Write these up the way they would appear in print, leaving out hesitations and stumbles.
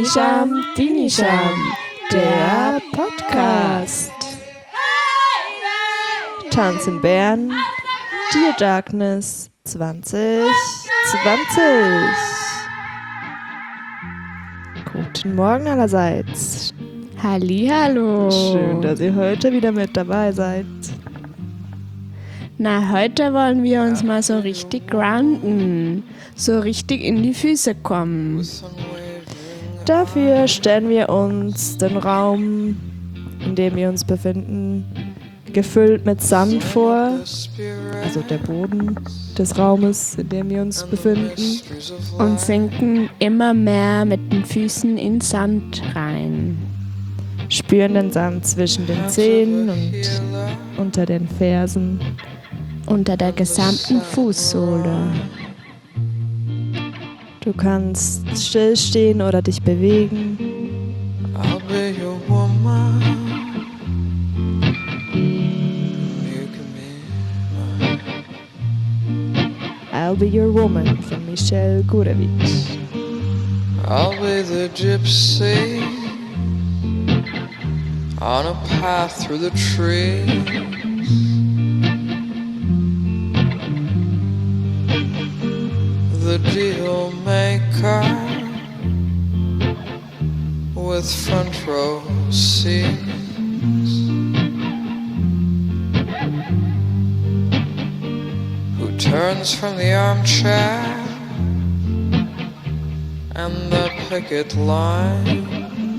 Dinisham, der Podcast. Tanz in Bern, Dear Darkness 2020. Guten Morgen allerseits. Hallihallo. Schön, dass ihr heute wieder mit dabei seid. Na, heute wollen wir uns mal so richtig grounden, so richtig in die Füße kommen. Dafür stellen wir uns den Raum, in dem wir uns befinden, gefüllt mit Sand vor, also der Boden des Raumes, in dem wir uns befinden. Und sinken immer mehr mit den Füßen in Sand rein. Spüren den Sand zwischen den Zehen und unter den Fersen. Unter der gesamten Fußsohle. Du kannst stillstehen oder dich bewegen. I'll be your woman. You can be mine. I'll Be Your Woman von Michelle Gurevich. I'll be the gypsy on a path through the trees. The deal maker with front row seats. Who turns from the armchair and the picket line.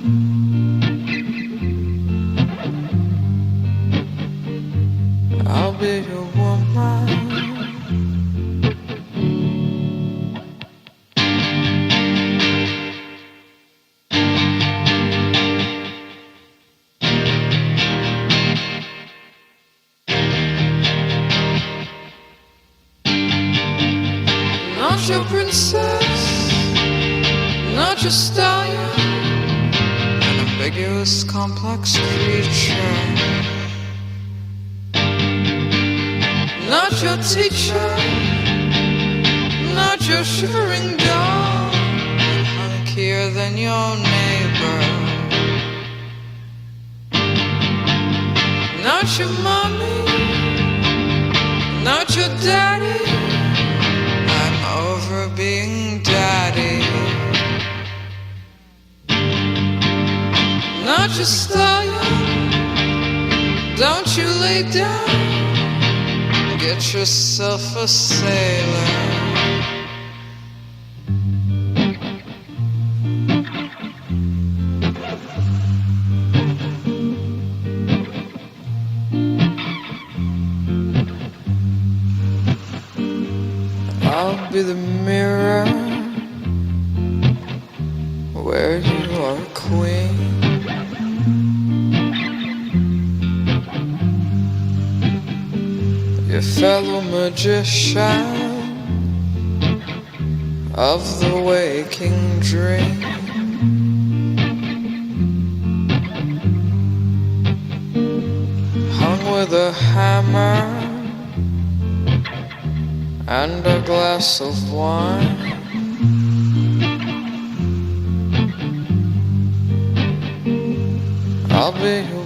I'll be your woman. Not your princess, not your stallion, an ambiguous, complex creature. Not your teacher, not your shivering dog, hunkier than your neighbor. Not your mommy, not your daddy. I'm over being daddy. Not your stallion, don't you lay down. Get yourself a sailor. I'll be the mirror where you are a queen. Your fellow magician of the waking dream. Hung with a hammer and a glass of wine. I'll be